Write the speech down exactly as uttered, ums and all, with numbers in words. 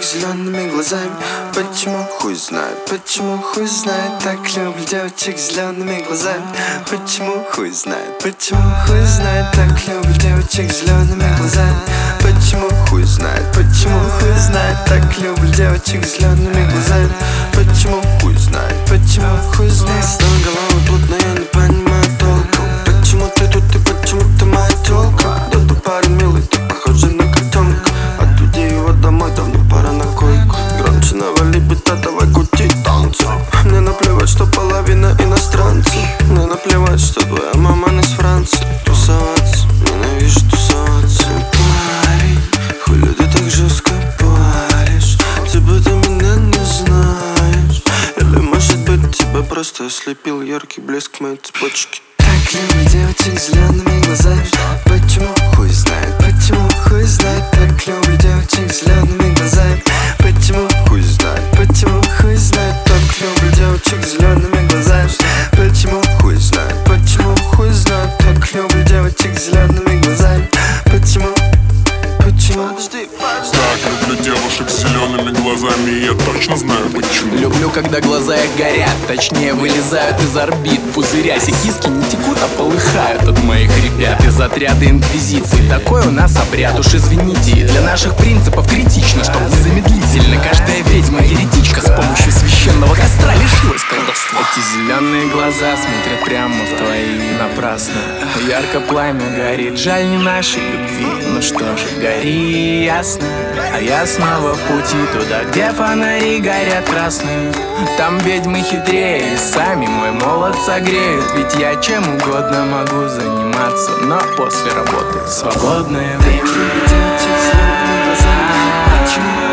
зелеными глазами. Почему, хуй знает, почему, хуй знает. Так люблю девочек с зелеными глазами. Почему, хуй знает, почему, хуй знает. Так люблю девочек с зелеными глазами. Почему, хуй знает, почему, хуй знает. Так люблю девочек с зелеными глазами. Почему, хуй знает, почему, хуй знает. Снова голова плотно, я не понимаю толку. Почему ты тут и почему ты моя тёлка? Да ты парень милый, ты похожий на котенка. Отведи его домой, давно пора на койку. Громче навали бита, давай крути танцы. Мне наплевать, что половина иностранцев. Мне наплевать, что твоя мама не с Франции. Тусоваться, ненавижу тусоваться. Парень, хули ты так жестко паришь? Типа ты меня не знаешь. Или может быть тебя просто ослепил яркий блеск моей цепочки. Так люблю девочек с зелеными глазами. Почему, хуй знает, почему, хуй знает. Так люблю девочек с зелеными глазами. Почему, хуй знает, почему, хуй знает. Так люблю девочек с зелеными глазами. Почему, хуй знает, почему, хуй знает. Так люблю девочек с зелеными глазами. Почему, почему? Подожди, подожди. Так люблю девушек с зелеными глазами, и я точно знаю почему. Люблю, когда глаза их горят, точнее вылезают из орбит пузыря. Киски не текут, а полыхают от моих ребят из отряда инквизиции. Такой у нас обряд, уж извините. Для наших принципов критично, чтоб незамедлительно каждая ведьма еретичка с помощью священного костра лишилась колдовства. Эти зеленые глаза смотрят прямо в твои напрасно. Ярко пламя горит, жаль не нашей любви. Ну что же, гори ясно. А я снова в пути туда, где фонари горят красные. Там ведьмы хитрее, и сами мой молот согреют. Ведь я чем угодно могу заниматься, но после работы свободное время. Девочек с зелеными глазами. Почему?